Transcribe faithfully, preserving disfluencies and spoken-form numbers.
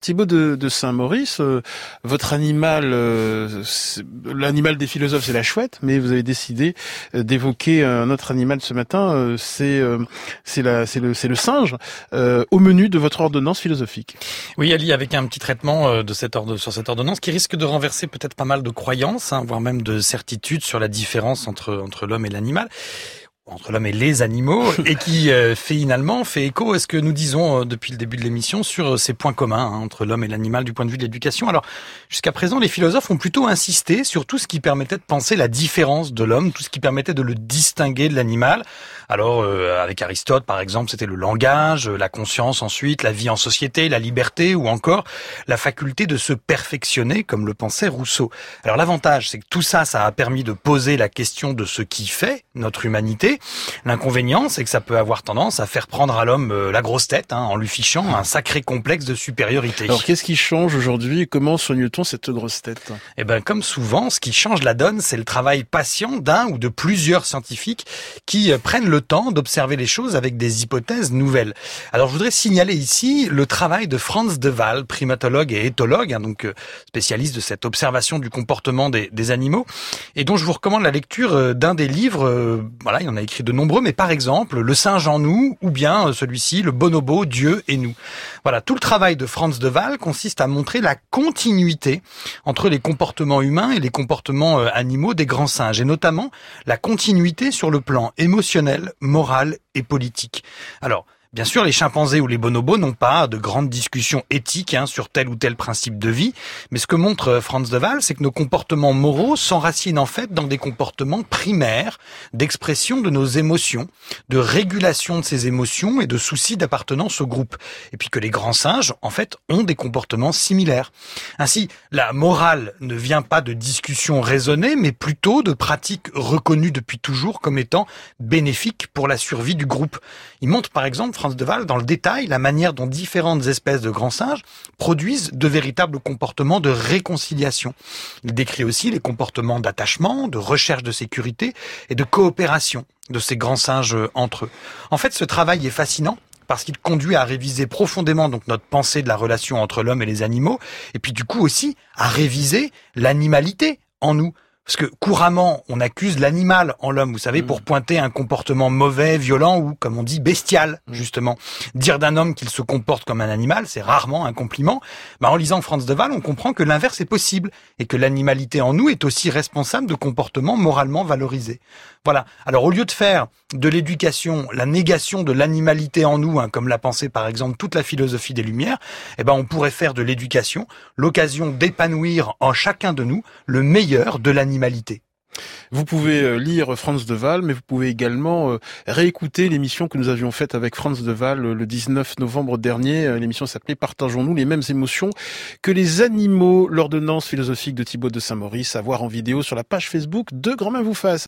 Thibaut de, de Saint-Maurice, euh, votre animal, euh, l'animal des philosophes, c'est la chouette, mais vous avez décidé euh, d'évoquer un autre animal ce matin, euh, c'est euh, c'est la c'est le c'est le singe euh, au menu de votre ordonnance philosophique. Oui, Ali, avec un petit traitement euh, de cette ordre sur cette ordonnance qui risque de renverser peut-être pas mal de croyances, hein, voire même de certitudes sur la différence entre entre l'homme et l'animal. Entre l'homme et les animaux, et qui euh, fait finalement fait écho à ce que nous disons euh, depuis le début de l'émission sur euh, ces points communs hein, entre l'homme et l'animal du point de vue de l'éducation. Alors, jusqu'à présent, les philosophes ont plutôt insisté sur tout ce qui permettait de penser la différence de l'homme, tout ce qui permettait de le distinguer de l'animal. Alors, euh, avec Aristote, par exemple, c'était le langage, la conscience ensuite, la vie en société, la liberté, ou encore la faculté de se perfectionner, comme le pensait Rousseau. Alors, l'avantage, c'est que tout ça, ça a permis de poser la question de ce qui fait notre humanité. L'inconvénient, c'est que ça peut avoir tendance à faire prendre à l'homme euh, la grosse tête, hein, en lui fichant un sacré complexe de supériorité. Alors, qu'est-ce qui change aujourd'hui et comment soigne-t-on cette grosse tête ? Eh ben, comme souvent, ce qui change la donne, c'est le travail patient d'un ou de plusieurs scientifiques qui euh, prennent le temps d'observer les choses avec des hypothèses nouvelles. Alors, je voudrais signaler ici le travail de Frans de Waal, primatologue et éthologue, hein, donc euh, spécialiste de cette observation du comportement des, des animaux, et dont je vous recommande la lecture euh, d'un des livres. Euh, voilà, il y en a écrit de nombreux, mais par exemple, Le singe en nous, ou bien euh, celui-ci, Le bonobo, Dieu et nous. Voilà, tout le travail de Frans de Waal consiste à montrer la continuité entre les comportements humains et les comportements euh, animaux des grands singes, et notamment la continuité sur le plan émotionnel, moral et politique. Alors, bien sûr, les chimpanzés ou les bonobos n'ont pas de grandes discussions éthiques hein, sur tel ou tel principe de vie, mais ce que montre Frans de Waal, c'est que nos comportements moraux s'enracinent en fait dans des comportements primaires d'expression de nos émotions, de régulation de ces émotions et de souci d'appartenance au groupe. Et puis que les grands singes, en fait, ont des comportements similaires. Ainsi, la morale ne vient pas de discussions raisonnées, mais plutôt de pratiques reconnues depuis toujours comme étant bénéfiques pour la survie du groupe. Il montre par exemple Frans de Waal dans le détail la manière dont différentes espèces de grands singes produisent de véritables comportements de réconciliation. Il décrit aussi les comportements d'attachement, de recherche de sécurité et de coopération de ces grands singes entre eux. En fait, ce travail est fascinant parce qu'il conduit à réviser profondément donc notre pensée de la relation entre l'homme et les animaux, et puis du coup aussi à réviser l'animalité en nous. Parce que couramment, on accuse l'animal en l'homme, vous savez, pour pointer un comportement mauvais, violent ou, comme on dit, bestial, justement. Dire d'un homme qu'il se comporte comme un animal, c'est rarement un compliment. Bah, en lisant Frans de Waal, on comprend que l'inverse est possible et que l'animalité en nous est aussi responsable de comportements moralement valorisés. Voilà. Alors, au lieu de faire de l'éducation la négation de l'animalité en nous, hein, comme l'a pensé par exemple toute la philosophie des Lumières, eh ben, on pourrait faire de l'éducation l'occasion d'épanouir en chacun de nous le meilleur de l'animalité. Vous pouvez lire Frans de Waal, mais vous pouvez également réécouter l'émission que nous avions faite avec Frans de Waal le dix-neuf novembre dernier. L'émission s'appelait « Partageons-nous les mêmes émotions que les animaux ». L'ordonnance philosophique de Thibaut de Saint-Maurice à voir en vidéo sur la page Facebook de Grand Main vous fasse.